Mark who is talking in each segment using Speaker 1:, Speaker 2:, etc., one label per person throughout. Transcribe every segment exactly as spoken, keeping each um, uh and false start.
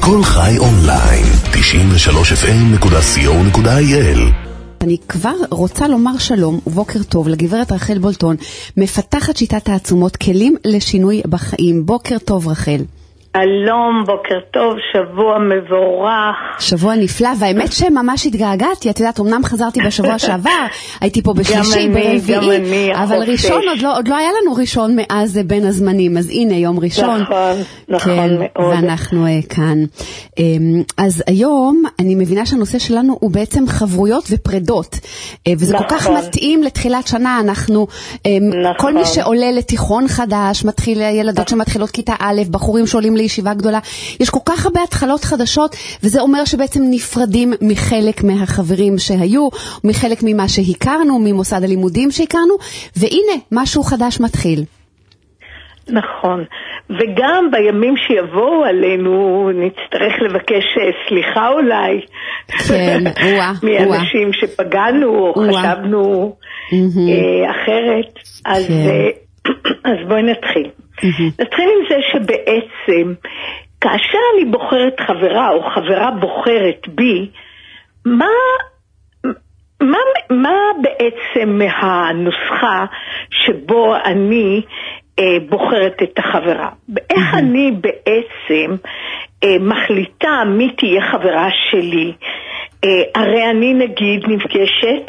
Speaker 1: כל חי אונליין, תשעים ושלוש אף אם נקודה סי או נקודה איי אל.
Speaker 2: אני כבר רוצה לומר שלום ובוקר טוב לגברת רחל בולטון, מפתחת שיטת העצומות, כלים לשינוי בחיים. בוקר טוב רחל.
Speaker 3: שלום, בוקר טוב, שבוע מבורך.
Speaker 2: שבוע נפלא, והאמת שממש התגעגעתי, את יודעת, אמנם חזרתי בשבוע שעבר, הייתי פה בשלישי, ברביעי, אבל ראשון עוד לא, עוד לא היה לנו ראשון מאז בין הזמנים, אז הנה יום ראשון.
Speaker 3: נכון, נכון
Speaker 2: כן,
Speaker 3: מאוד.
Speaker 2: ואנחנו uh, כאן. Um, אז היום אני מבינה שהנושא שלנו הוא בעצם חברויות ופרדות, uh, וזה
Speaker 3: נכון.
Speaker 2: כל כך מתאים לתחילת שנה, אנחנו, um,
Speaker 3: נכון.
Speaker 2: כל מי שעולה לתיכון חדש, מתחיל ילדות שמתחילות כיתה א', בחורים שעולים לישיבה גדולה, יש כל כך הרבה התחלות חדשות, וזה אומר שבעצם נפרדים מחלק מהחברים שהיו, מחלק ממה שהכרנו, ממוסד הלימודים שהכרנו, והנה, משהו חדש מתחיל.
Speaker 3: נכון, וגם בימים שיבואו עלינו נצטרך לבקש סליחה אולי,
Speaker 2: כן, וואה,
Speaker 3: מאנשים וואה. שפגענו או
Speaker 2: וואה.
Speaker 3: חשבנו
Speaker 2: mm-hmm.
Speaker 3: אה, אחרת, אז,
Speaker 2: כן.
Speaker 3: אה, אז בואי נתחיל. Mm-hmm. נתחיל עם זה שבעצם, כאשר אני בוחרת חברה או חברה בוחרת בי, מה... מה, מה בעצם מהנוסחה שבו אני אה, בוחרת את החברה? איך mm-hmm. אני בעצם אה, מחליטה מי תהיה חברה שלי? אה, הרי אני נגיד נפגשת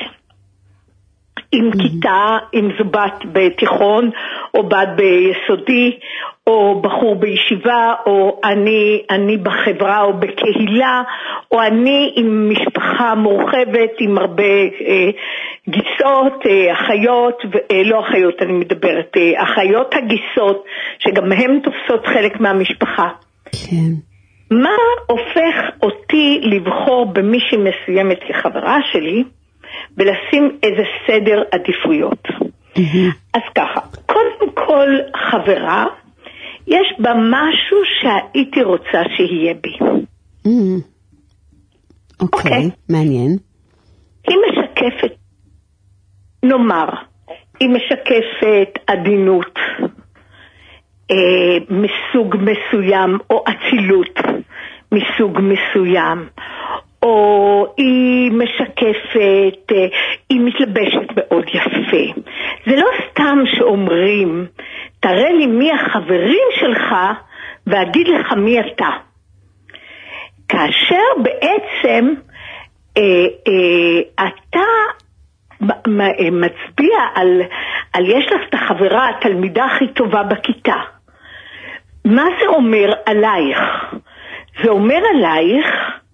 Speaker 3: עם mm-hmm. כיתה, אם זו בת בתיכון או בת ביסודי או בחור בישיבה, או אני, אני בחברה או בקהילה, או אני עם משפחה מורחבת עם הרבה אה, גיסות, אה, אחיות, אה, לא אחיות אני מדברת, אה, אחיות הגיסות שגם הן תופסות חלק מהמשפחה.
Speaker 2: כן.
Speaker 3: מה הופך אותי לבחור במישהי מסוימת כחברה שלי ולשים איזה סדר עדיפויות? Mm-hmm. אז ככה, קודם כל חברה יש בה משהו שהייתי רוצה שיהיה בי.
Speaker 2: אוקיי, מעניין.
Speaker 3: היא משקפת, נאמר, היא משקפת עדינות מסוג מסוים, או אצילות מסוג מסוים, או היא משקפת, היא מתלבשת מאוד יפה. זה לא סתם שאומרים, תראה לי מי החברים שלך ואגיד לך מי אתה. כאשר בעצם אה, אה, אתה מצביע על, על יש לך את החברה, התלמידה הכי טובה בכיתה. מה זה אומר עלייך? זה אומר עלייך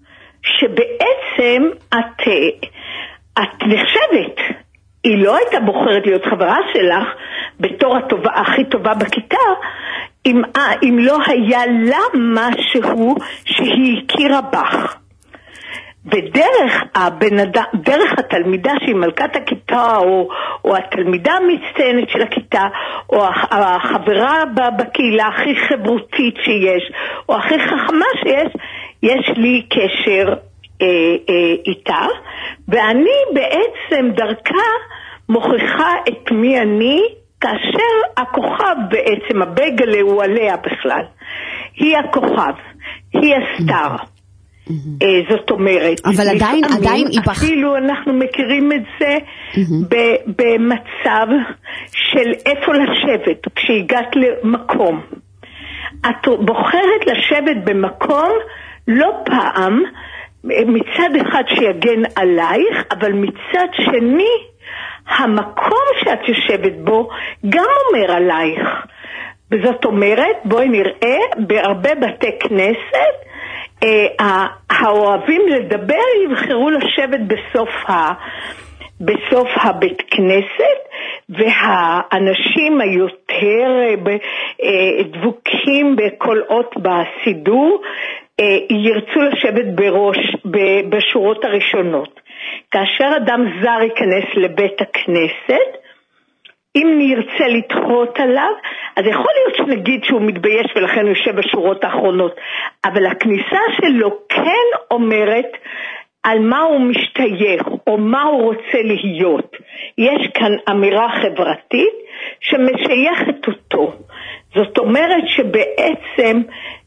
Speaker 3: שבעצם את, את נחשבת. היא לא הייתה בוחרת להיות חברה שלך בתור הטובה, הכי טובה בכיתה, אם, אם לא היה לה משהו שהיא הכירה בך. ודרך הבנדה, דרך התלמידה שהיא מלכת הכיתה, או, או התלמידה המצטיינת של הכיתה, או החברה בקהילה הכי חברותית שיש, או הכי חכמה שיש, יש לי קשר אה, אה, איתה, ואני בעצם דרכה מוכיחה את מי אני, כאשר הכוכב בעצם, הבגלה הוא עליה בכלל. היא הכוכב, היא הסטאר. Mm-hmm. זאת אומרת,
Speaker 2: אבל עדיין, עדיין היא בח...
Speaker 3: אפילו אנחנו מכירים את זה mm-hmm. במצב של איפה לשבת, כשהגעת למקום. את בוחרת לשבת במקום לא פעם, מצד אחד שיגן עלייך, אבל מצד שני, המקום שאת יושבת בו גם אומר עלייך. וזאת אומרת, בואי נראה, בהרבה בתי כנסת, אה, האוהבים לדבר יבחרו לשבת בסוף, ה, בסוף הבית כנסת, והאנשים היותר אה, דבוקים בכל אות בסידור, אה, ירצו לשבת בראש, בשורות הראשונות. כאשר אדם זר ייכנס לבית הכנסת, אם נרצה לדחות עליו, אז יכול להיות שנגיד שהוא מתבייש ולכן הוא יושב בשורות האחרונות, אבל הכניסה שלו כן אומרת על מה הוא משתייך או מה הוא רוצה להיות. יש כאן אמירה חברתית שמשייכת אותו. זאת אומרת שבעצם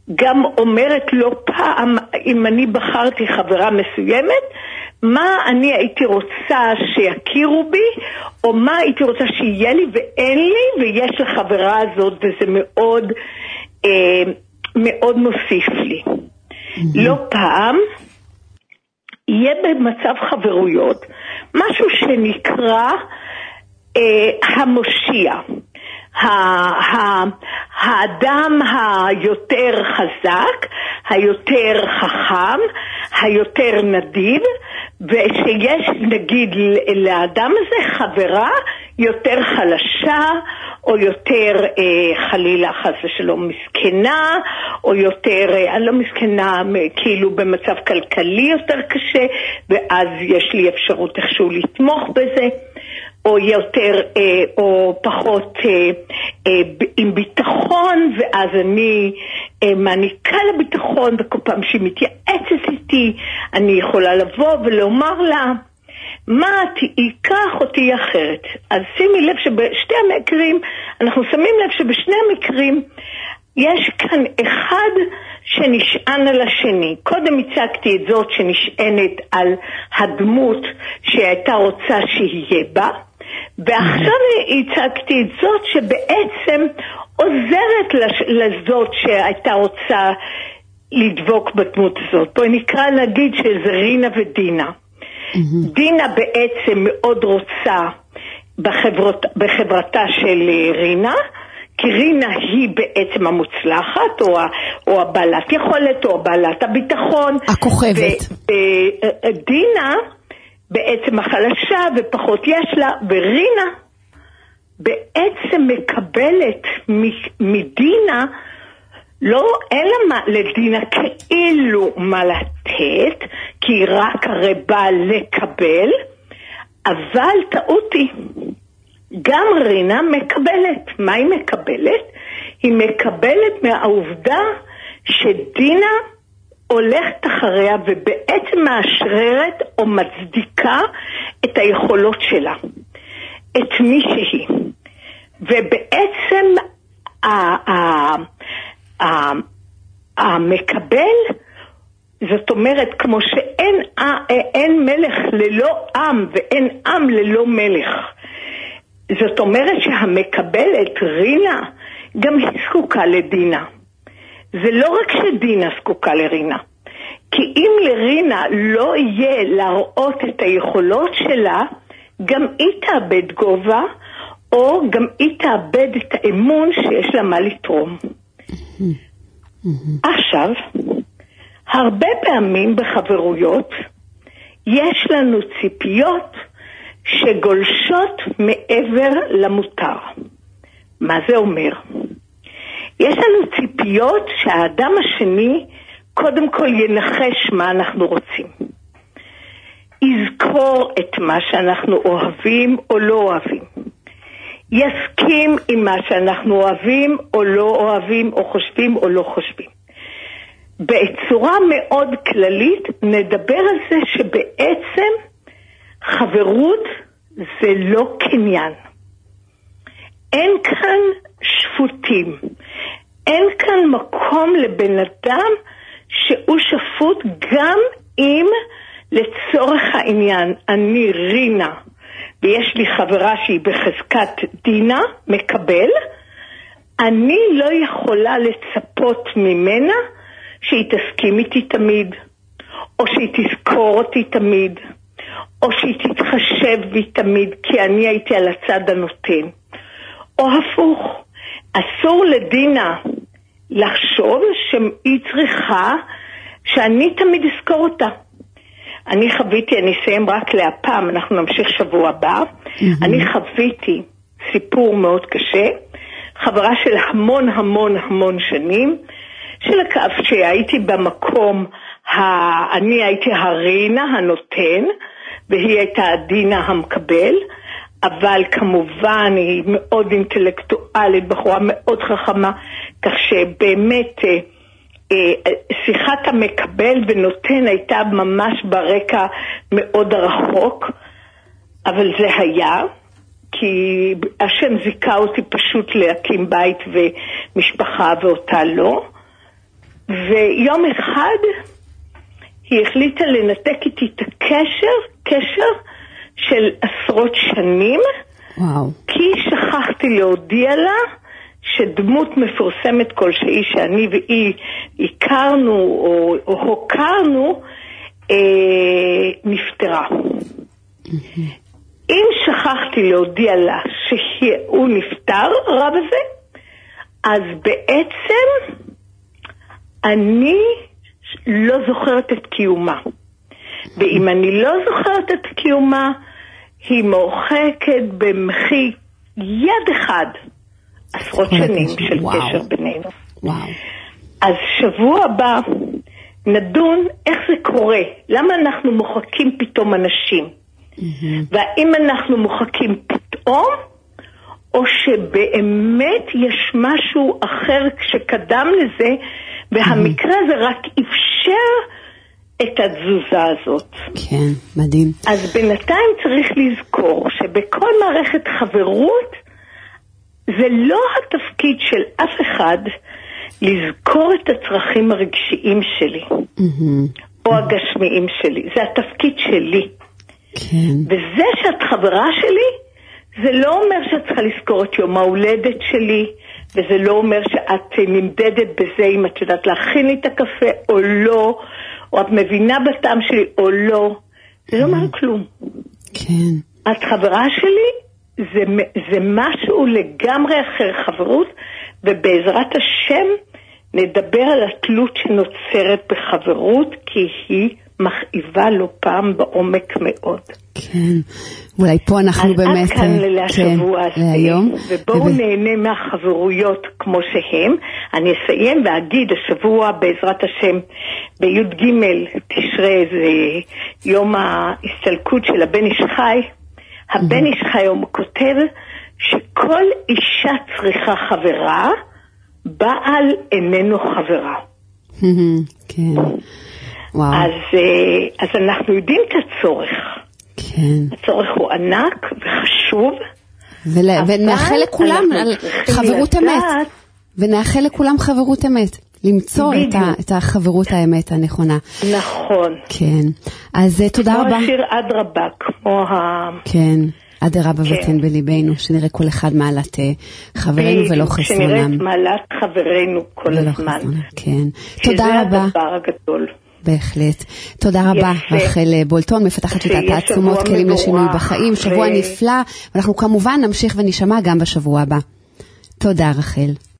Speaker 3: גם אומרת לא פעם, אם אני בחרתי חברה מסוימת, מה אני הייתי רוצה שיכירו בי, או מה הייתי רוצה שיהיה לי ואין לי, ויש לחברה הזאת, וזה מאוד, אה, מאוד מוסיף לי. Mm-hmm. לא פעם, יהיה במצב חברויות, משהו שנקרא אה, המושיע. האדם היותר חזק, היותר חכם, היותר נדיב, ושיש נגיד לאדם הזה חברה יותר חלשה, או יותר אה, חלילה חס ושלום מסכנה, או יותר, אה, לא מסכנה, כאילו במצב כלכלי יותר קשה, ואז יש לי אפשרות איכשהו לתמוך בזה. או יותר, אה, או פחות אה, אה, עם ביטחון, ואז אני אה, מעניקה לביטחון, וכל פעם שהיא מתייעצת איתי, אני יכולה לבוא ולומר לה, מה תיקח אותי אחרת. אז שימי לב שבשתי המקרים, אנחנו שמים לב שבשני המקרים, יש כאן אחד שנשען על השני. קודם הצגתי את זאת שנשענת על הדמות שהייתה רוצה שיהיה בה, ועכשיו הצגתי את זאת שבעצם עוזרת לזאת שהייתה רוצה לדבוק בדמות הזאת. בואי נקרא להגיד שזה רינה ודינה. Mm-hmm. דינה בעצם מאוד רוצה בחברות, בחברתה של רינה, כי רינה היא בעצם המוצלחת, או, או הבעלת יכולת, או הבעלת הביטחון.
Speaker 2: הכוכבת.
Speaker 3: ודינה בעצם החלשה ופחות יש לה, ורינה בעצם מקבלת מדינה, לא, אין לה מה, לדינה כאילו מה לתת, כי היא רק הרי באה לקבל, אבל טעותי. גם רינה מקבלת. מה היא מקבלת? היא מקבלת מהעובדה שדינה הולכת אחריה ובעצם מאשררת או מצדיקה את היכולות שלה, את מי שהיא. ובעצם המקבל, זאת אומרת, כמו שאין אין מלך ללא עם ואין עם ללא מלך, זאת אומרת שהמקבלת רינה גם היא זקוקה לדינה. זה לא רק שדינה זקוקה לרינה, כי אם לרינה לא יהיה להראות את היכולות שלה, גם היא תאבד גובה, או גם היא תאבד את האמון שיש לה מה לתרום. עכשיו, הרבה פעמים בחברויות יש לנו ציפיות שגולשות מעבר למותר. מה זה אומר? יש לנו ציפיות שהאדם השני קודם כל ינחש מה אנחנו רוצים. יזכור את מה שאנחנו אוהבים או לא אוהבים. יסכים עם מה שאנחנו אוהבים או לא אוהבים, או חושבים או לא חושבים. בצורה מאוד כללית נדבר על זה שבעצם חברות זה לא קניין. אין כאן שפוטים. אין כאן מקום לבן אדם שהוא שפוט, גם אם לצורך העניין אני רינה ויש לי חברה שהיא בחזקת דינה, מקבל, אני לא יכולה לצפות ממנה שהיא תסכים איתי תמיד, או שהיא תזכור אותי תמיד, או שהיא תתחשב בי תמיד כי אני הייתי על הצד הנותן. או הפוך, אסור לדינה לחשוב שהיא צריכה שאני תמיד אזכור אותה. אני חוויתי, אני אסיים רק להפעם, אנחנו נמשיך שבוע הבא, mm-hmm. אני חוויתי סיפור מאוד קשה, חברה של המון המון המון שנים, שלקף שהייתי במקום, ה... אני הייתי הרינה הנותן, והיא הייתה דינה המקבל, אבל כמובן היא מאוד אינטלקטואלית, בחורה מאוד חכמה, כך שבאמת שיחת המקבל ונותן הייתה ממש ברקע מאוד רחוק, אבל זה היה, כי השם זיקה אותי פשוט להקים בית ומשפחה ואותה לא, ויום אחד היא החליטה לנתק איתי את הקשר, קשר של עשרות שנים,
Speaker 2: וואו.
Speaker 3: כי שכחתי להודיע לה שדמות מפורסמת כלשהי שאני והיא הכרנו או, או הוקרנו, אה, נפטרה. Mm-hmm. אם שכחתי להודיע לה שהוא נפטר, רב הזה, אז בעצם אני לא זוכרת את קיומה. ואם אני לא זוכרת את קיומה, היא מורחקת במחי יד אחד עשרות שנים של וואו. קשר בינינו.
Speaker 2: וואו.
Speaker 3: אז שבוע הבא נדון איך זה קורה. למה אנחנו מוחקים פתאום אנשים? Mm-hmm. והאם אנחנו מוחקים פתאום, או שבאמת יש משהו אחר שקדם לזה, והמקרה הזה רק אפשר את התזוזה הזאת.
Speaker 2: כן, מדהים.
Speaker 3: אז בינתיים צריך לזכור שבכל מערכת חברות, זה לא התפקיד של אף אחד לזכור את הצרכים הרגשיים שלי, mm-hmm. או הגשמיים שלי. זה התפקיד שלי.
Speaker 2: כן.
Speaker 3: וזה שאת חברה שלי, זה לא אומר שאת צריכה לזכור את יום ההולדת שלי, וזה לא אומר שאת נמדדת בזה אם את יודעת להכין לי את הקפה או לא, או את מבינה בטעם שלי או לא. זה לא אומר כלום.
Speaker 2: כן.
Speaker 3: את חברה שלי, זה, זה משהו לגמרי אחר, חברות, ובעזרת השם נדבר על התלות שנוצרת בחברות, כי היא מכאיבה לו פעם בעומק מאוד.
Speaker 2: כן, אולי פה אנחנו באמת...
Speaker 3: אז עד כאן לשבוע הזה,
Speaker 2: להיום.
Speaker 3: ובואו נהנה מהחברויות כמו שהם. אני אסיים ואגיד, השבוע בעזרת השם, בי"ג תשרי, זה יום ההסתלקות של הבן איש חי. הבן איש חי הוא כותב שכל אישה צריכה חברה, בעל איננו חברה.
Speaker 2: כן. וואו.
Speaker 3: אז, אז אנחנו יודעים את הצורך.
Speaker 2: כן.
Speaker 3: הצורך הוא ענק וחשוב.
Speaker 2: ול... ונאחל לכולם על חברות לדעת... אמת. ונאחל לכולם חברות אמת. למצוא את, ה... את החברות האמת הנכונה.
Speaker 3: נכון.
Speaker 2: כן. אז תודה רבה.
Speaker 3: כמו השיר עד רבה, כמו ה...
Speaker 2: כן. עד רבה כן. ותן בליבנו, שנראה כל אחד מעלת חברינו ולא חסרונם.
Speaker 3: שנראה את מעלת חברינו כל הזמן.
Speaker 2: חסרונם. כן. תודה רבה.
Speaker 3: שזה הדבר הגדול.
Speaker 2: בהחלט. תודה רבה, רחל בולטון, מפתחת שיטת העצומות, כלים לשינוי בחיים, שבוע נפלא, ואנחנו כמובן נמשיך ונשמע גם בשבוע הבא. תודה, רחל.